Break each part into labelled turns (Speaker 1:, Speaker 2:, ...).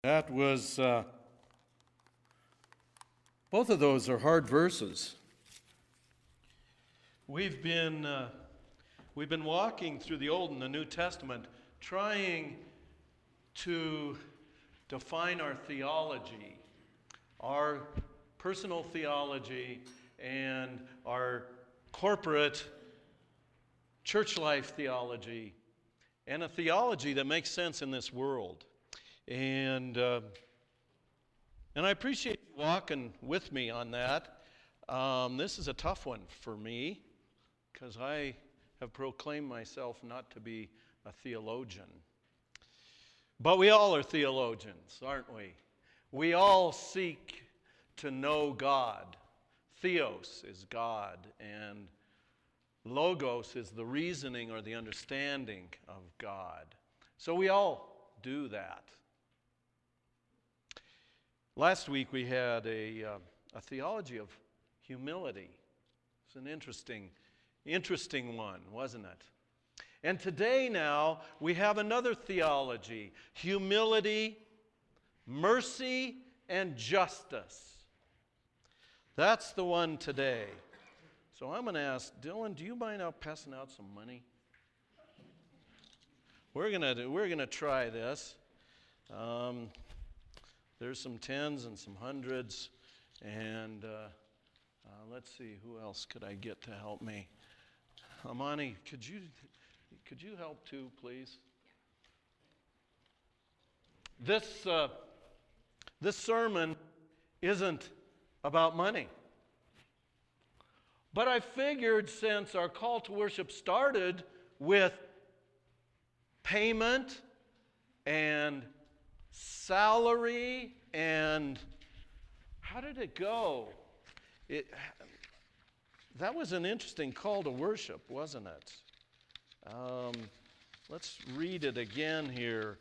Speaker 1: That was, both of those are hard verses. We've been walking through the Old and the New Testament, trying to define our theology, our personal theology, and our corporate church life theology, and a theology that makes sense in this world. And I appreciate you walking with me on that. This is a tough one for me because I have proclaimed myself not to be a theologian. But we all are theologians, aren't we? We all seek to know God. Theos is God, and logos is the reasoning or the understanding of God. So we all do that. Last week we had a theology of humility. It's an interesting one, wasn't it? And today now we have another theology: humility, mercy, and justice. That's the one today. So I'm going to ask Dylan, do you mind passing out some money? We're gonna try this. There's some tens and some hundreds, and let's see, who else could I get to help me? Amani, could you help too, please? This sermon isn't about money, but I figured since our call to worship started with payment and salary, and how did it go? That was an interesting call to worship, wasn't it? Let's read it again here.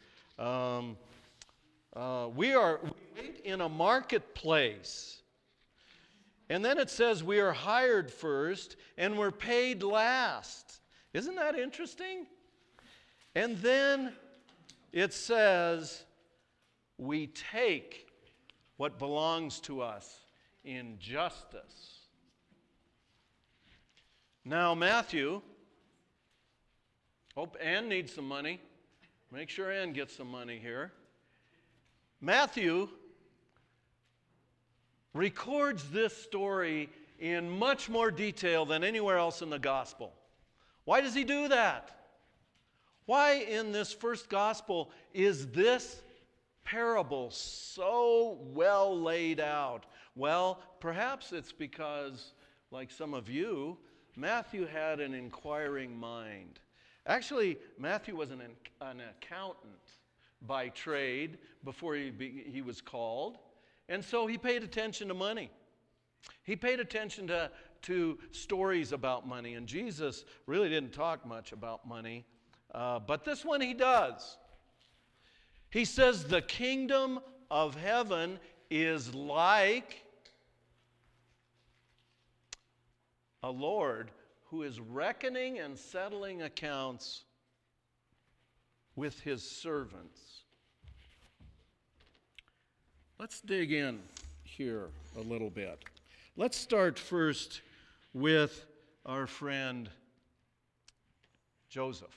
Speaker 1: We wait in a marketplace. And then it says we are hired first and we're paid last. Isn't that interesting? And then it says we take what belongs to us in justice. Now, Matthew, hope Ann needs some money. Make sure Ann gets some money here. Matthew records this story in much more detail than anywhere else in the gospel. Why does he do that? Why in this first gospel is this parable so well laid out? Well, perhaps it's because, like some of you, Matthew had an inquiring mind. Actually, Matthew was an accountant by trade before he was called. And so he paid attention to money. He paid attention to stories about money. And Jesus really didn't talk much about money. But this one he does. He says the kingdom of heaven is like a Lord who is reckoning and settling accounts with his servants. Let's dig in here a little bit. Let's start first with our friend Joseph.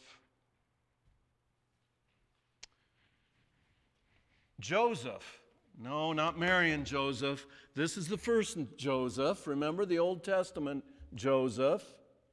Speaker 1: Joseph. No, not Mary and Joseph. This is the first Joseph. Remember the Old Testament Joseph.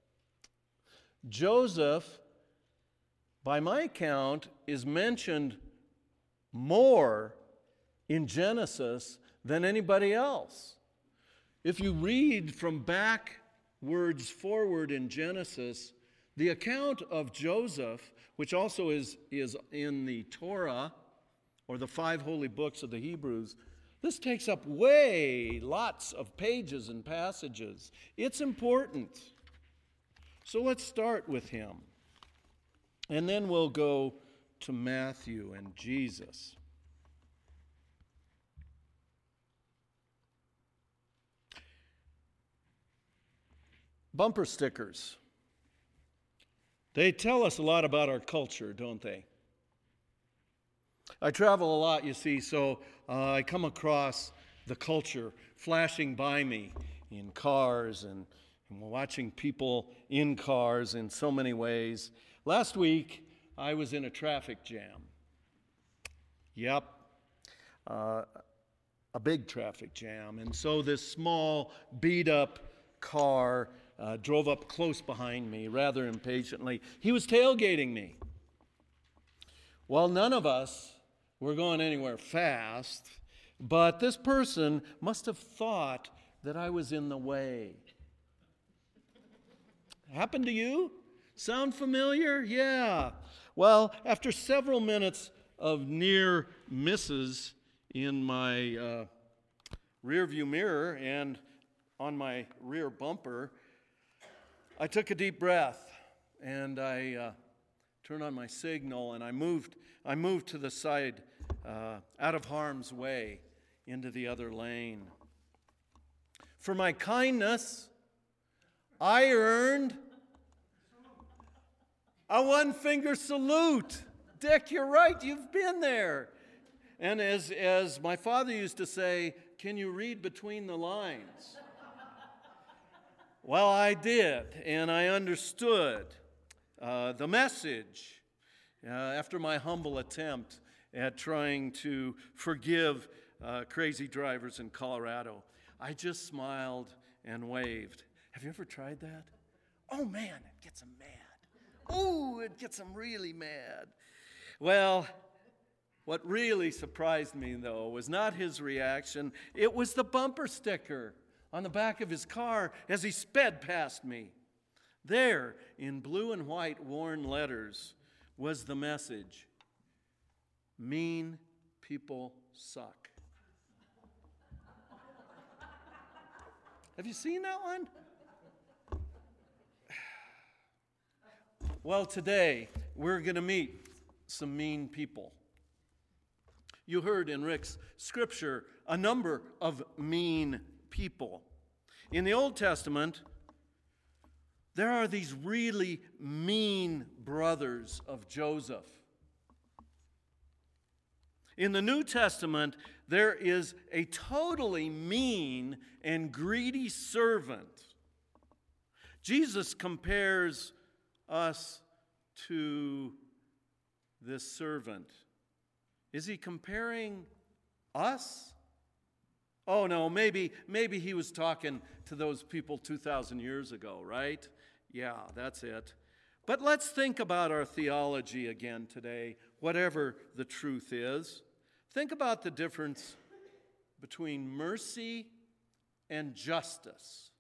Speaker 1: Joseph, by my count, is mentioned more in Genesis than anybody else. If you read from backwards forward in Genesis, the account of Joseph, which also is in the Torah, or the 5 holy books of the Hebrews, this takes up lots of pages and passages. It's important. So let's start with him. And then we'll go to Matthew and Jesus. Bumper stickers. They tell us a lot about our culture, don't they? I travel a lot, you see, so I come across the culture flashing by me in cars and watching people in cars in so many ways. Last week, I was in a traffic jam. Yep, a big traffic jam. And so this small, beat-up car drove up close behind me rather impatiently. He was tailgating me. Well, none of us were going anywhere fast, but this person must have thought that I was in the way. Happened to you? Sound familiar? Yeah. Well, after several minutes of near misses in my rearview mirror and on my rear bumper, I took a deep breath and I turned on my signal and I moved to the side out of harm's way into the other lane. For my kindness, I earned a one-finger salute. Dick, you're right, you've been there. And as my father used to say, can you read between the lines? Well, I did, and I understood the message after my humble attempt at trying to forgive crazy drivers in Colorado. I just smiled and waved. Have you ever tried that? Oh man, it gets them mad. Oh, it gets them really mad. Well, what really surprised me, though, was not his reaction. It was the bumper sticker on the back of his car as he sped past me. There, in blue and white worn letters, was the message: mean people suck. Have you seen that one? Well, today we're going to meet some mean people. You heard in Rick's scripture a number of mean people. In the Old Testament, there are these really mean brothers of Joseph. In the New Testament, there is a totally mean and greedy servant. Jesus compares us to this servant. Is he comparing us? Oh no, maybe he was talking to those people 2,000 years ago, right? Yeah, that's it. But let's think about our theology again today, whatever the truth is. Think about the difference between mercy and justice.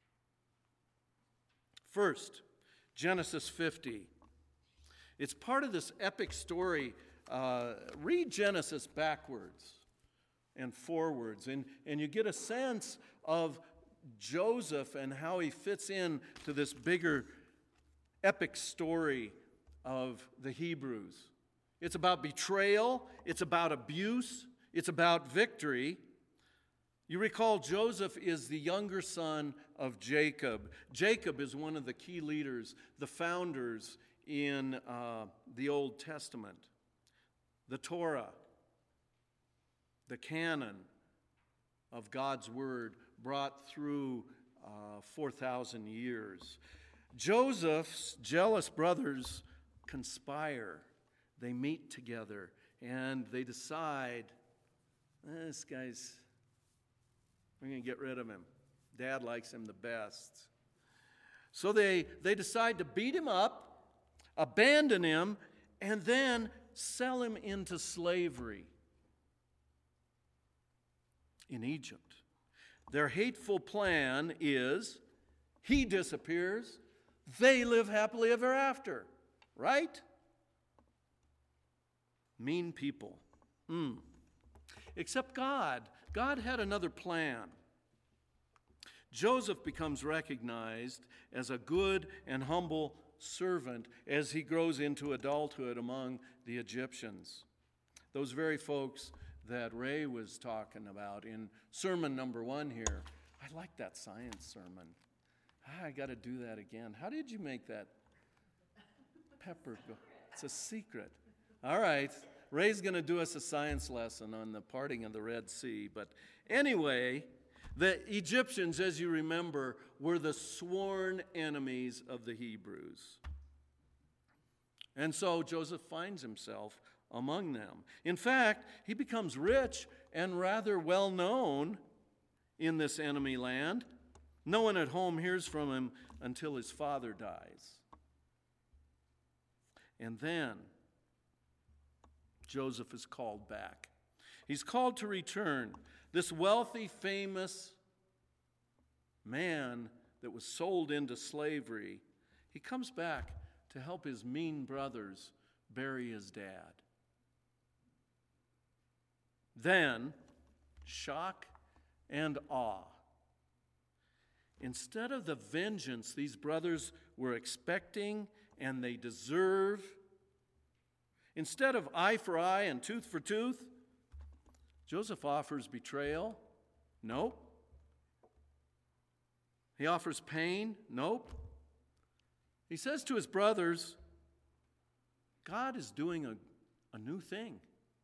Speaker 1: First, Genesis 50. It's part of this epic story. Read Genesis backwards and forwards, and you get a sense of Joseph and how he fits in to this bigger epic story of the Hebrews. It's about betrayal, it's about abuse, it's about victory. You recall Joseph is the younger son of Jacob. Jacob is one of the key leaders, the founders in the Old Testament. The Torah, the canon of God's Word brought through 4,000 years. Joseph's jealous brothers conspire. They meet together and they decide, this guy's, we're going to get rid of him. Dad likes him the best. So they decide to beat him up, abandon him, and then sell him into slavery in Egypt. Their hateful plan is he disappears, they live happily ever after, right? Mean people. Except God. God had another plan. Joseph becomes recognized as a good and humble servant as he grows into adulthood among the Egyptians. Those very folks that Ray was talking about in sermon number 1 here. I like that science sermon. I got to do that again. How did you make that pepper go? It's a secret. All right. Ray's going to do us a science lesson on the parting of the Red Sea. But anyway, the Egyptians, as you remember, were the sworn enemies of the Hebrews. And so Joseph finds himself among them. In fact, he becomes rich and rather well known in this enemy land. No one at home hears from him until his father dies. And then Joseph is called back. He's called to return. This wealthy, famous man that was sold into slavery, he comes back to help his mean brothers bury his dad. Then, shock and awe. Instead of the vengeance these brothers were expecting and they deserve, instead of eye for eye and tooth for tooth, Joseph offers betrayal. Nope. He offers pain. Nope. He says to his brothers, God is doing a new thing.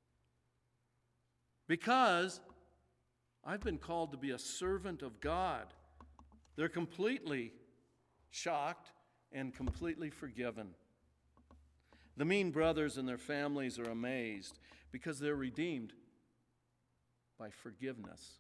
Speaker 1: Because I've been called to be a servant of God. They're completely shocked and completely forgiven. The mean brothers and their families are amazed because they're redeemed by forgiveness.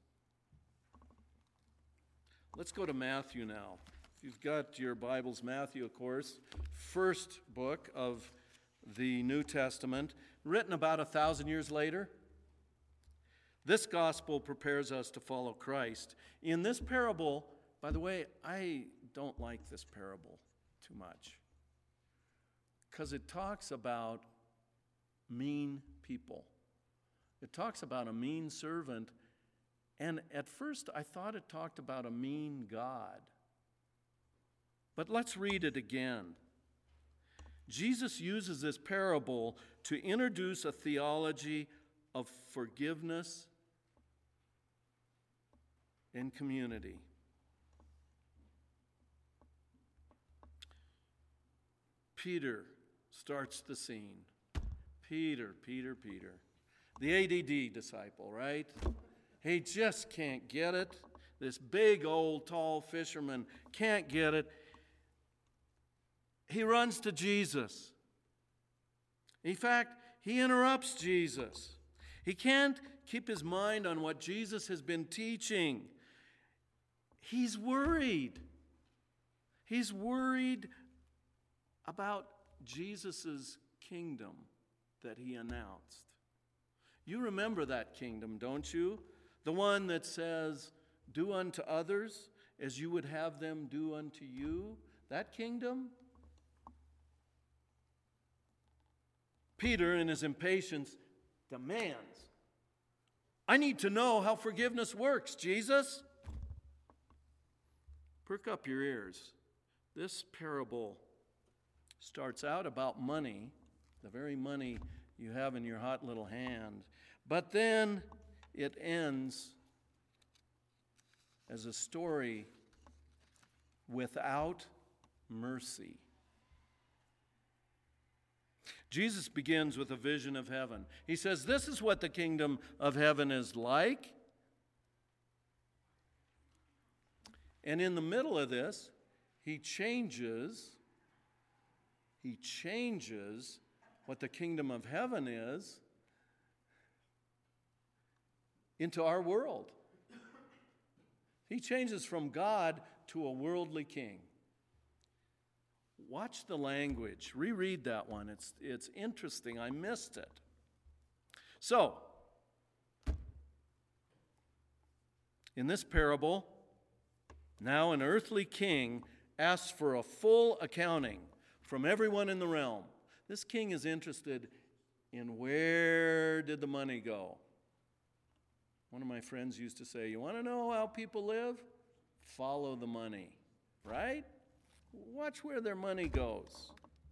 Speaker 1: Let's go to Matthew now. If you've got your Bibles, Matthew, of course, first book of the New Testament, written about 1,000 years later. This gospel prepares us to follow Christ. In this parable, by the way, I don't like this parable too much because it talks about mean people. It talks about a mean servant, and at first I thought it talked about a mean God. But let's read it again. Jesus uses this parable to introduce a theology of forgiveness and community. Peter starts the scene. Peter. The ADD disciple, right? He just can't get it. This big old tall fisherman can't get it. He runs to Jesus. In fact, he interrupts Jesus. He can't keep his mind on what Jesus has been teaching. He's worried. He's worried about Jesus' kingdom that he announced. You remember that kingdom, don't you? The one that says, do unto others as you would have them do unto you. That kingdom? Peter, in his impatience, demands, I need to know how forgiveness works, Jesus. Perk up your ears. This parable starts out about money, the very money you have in your hot little hand. But then it ends as a story without mercy. Jesus begins with a vision of heaven. He says, this is what the kingdom of heaven is like. And in the middle of this, he changes what the kingdom of heaven is into our world. He changes from God to a worldly king. Watch the language. Reread that one. It's interesting. I missed it. So, in this parable, now an earthly king asks for a full accounting from everyone in the realm. This king is interested in where did the money go? One of my friends used to say, you want to know how people live? Follow the money, right? Watch where their money goes.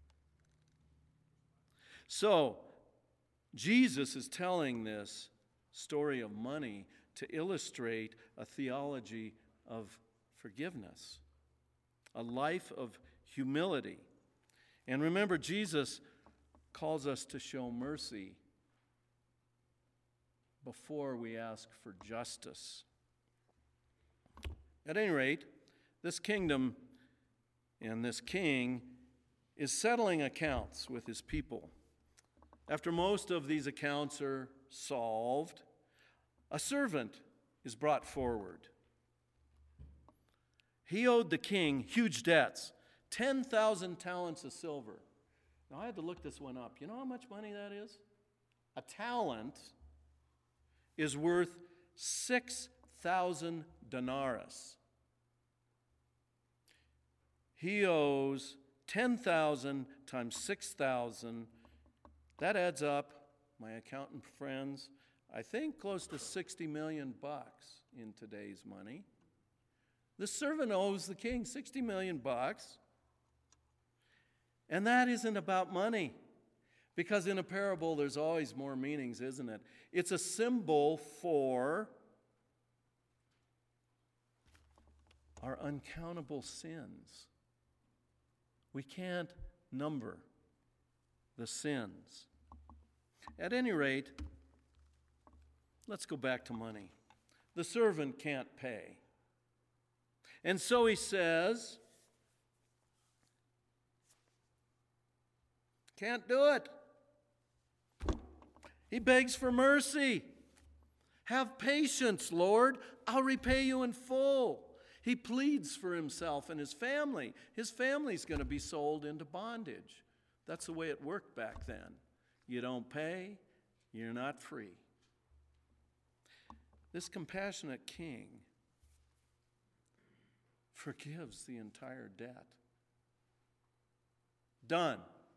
Speaker 1: So, Jesus is telling this story of money to illustrate a theology of forgiveness, a life of humility. And remember, Jesus calls us to show mercy before we ask for justice. At any rate, this kingdom and this king is settling accounts with his people. After most of these accounts are solved, a servant is brought forward. He owed the king huge debts, 10,000 talents of silver. Now, I had to look this one up. You know how much money that is? A talent is worth 6,000 denarii. He owes 10,000 times 6,000. That adds up, my accountant friends, I think close to $60 million in today's money. The servant owes the king $60 million. And that isn't about money. Because in a parable, there's always more meanings, isn't it? It's a symbol for our uncountable sins. We can't number the sins. At any rate, let's go back to money. The servant can't pay. And so he says, can't do it. He begs for mercy. Have patience, Lord. I'll repay you in full. He pleads for himself and his family. His family's going to be sold into bondage. That's the way it worked back then. You don't pay, you're not free. This compassionate king forgives the entire debt. Done.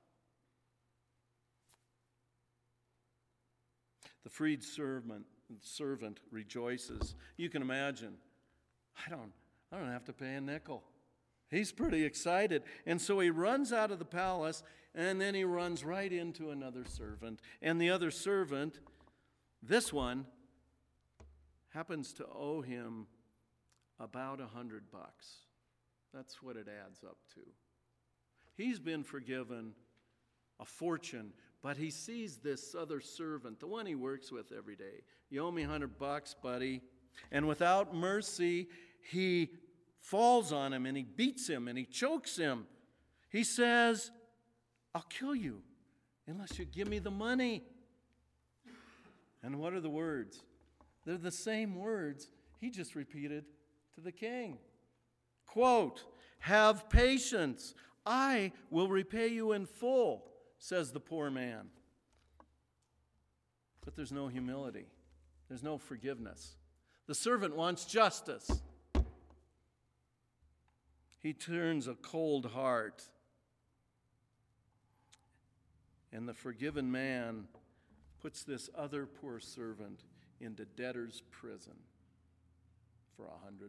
Speaker 1: The freed servant rejoices. You can imagine, I don't have to pay a nickel. He's pretty excited. And so he runs out of the palace, and then he runs right into another servant. And the other servant, this one, happens to owe him about $100. That's what it adds up to. He's been forgiven a fortune, but he sees this other servant, the one he works with every day. You owe me $100, buddy. And without mercy, he falls on him and he beats him and he chokes him. He says, I'll kill you unless you give me the money. And what are the words? They're the same words he just repeated to the king. Quote, have patience. I will repay you in full, says the poor man. But there's no humility. There's no forgiveness. The servant wants justice. He turns a cold heart. And the forgiven man puts this other poor servant into debtor's prison for $100.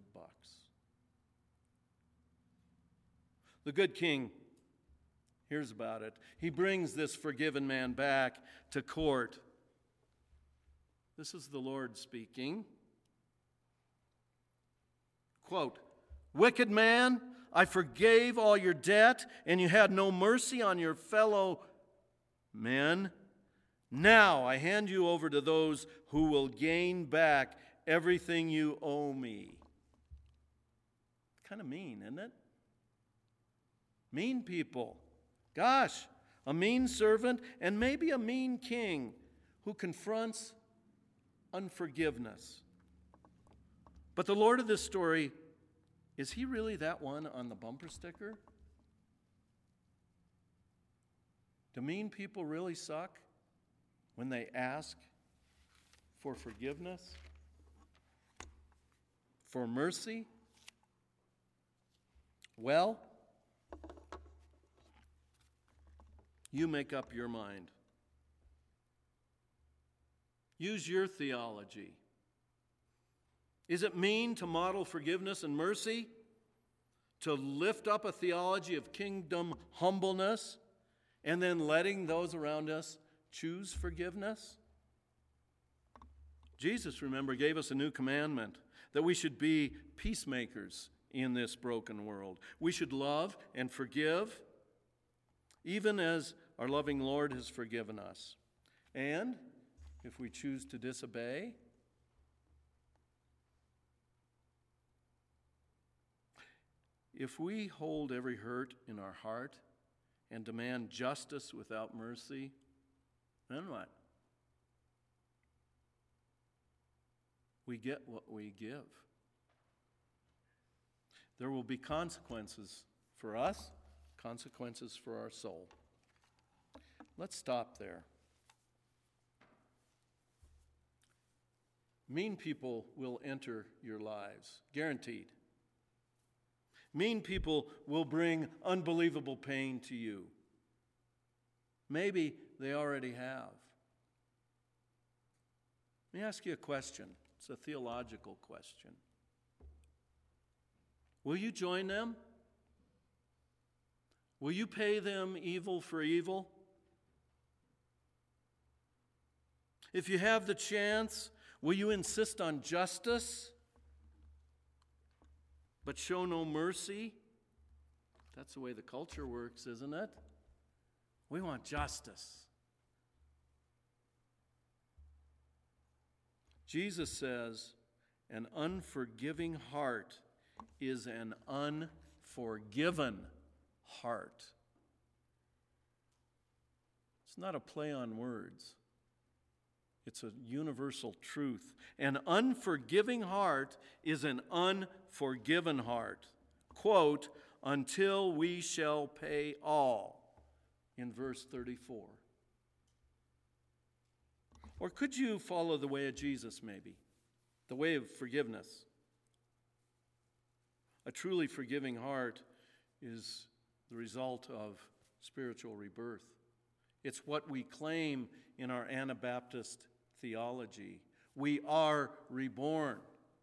Speaker 1: The good king hears about it. He brings this forgiven man back to court. This is the Lord speaking. Quote, wicked man, I forgave all your debt, and you had no mercy on your fellow men. Now I hand you over to those who will gain back everything you owe me. Kind of mean, isn't it? Mean people. Gosh, a mean servant and maybe a mean king who confronts unforgiveness. But the Lord of this story, is he really that one on the bumper sticker? Do mean people really suck when they ask for forgiveness? For mercy? Well, you make up your mind. Use your theology. Is it mean to model forgiveness and mercy? To lift up a theology of kingdom humbleness and then letting those around us choose forgiveness? Jesus, remember, gave us a new commandment that we should be peacemakers in this broken world. We should love and forgive, even as our loving Lord has forgiven us. And if we choose to disobey. If we hold every hurt in our heart and demand justice without mercy, then what? We get what we give. There will be consequences for us, consequences for our soul. Let's stop there. Mean people will enter your lives, guaranteed. Mean people will bring unbelievable pain to you. Maybe they already have. Let me ask you a question. It's a theological question. Will you join them? Will you pay them evil for evil? If you have the chance, will you insist on justice, but show no mercy? That's the way the culture works, isn't it? We want justice. Jesus says, an unforgiving heart is an unforgiven heart. It's not a play on words. It's a universal truth. An unforgiving heart is an unforgiven heart. Quote, until we shall pay all, in verse 34. Or could you follow the way of Jesus, maybe? The way of forgiveness. A truly forgiving heart is the result of spiritual rebirth. It's what we claim in our Anabaptist theology. We are reborn.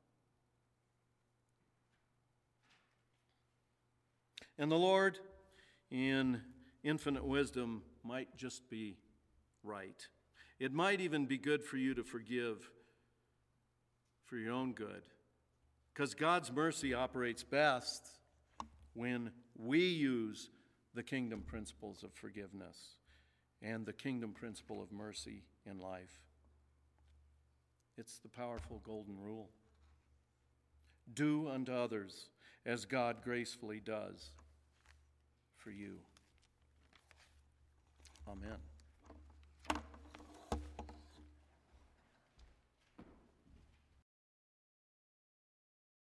Speaker 1: And the Lord, in infinite wisdom, might just be right. It might even be good for you to forgive for your own good. Because God's mercy operates best when we use the kingdom principles of forgiveness and the kingdom principle of mercy in life. It's the powerful golden rule. Do unto others as God gracefully does for you. Amen.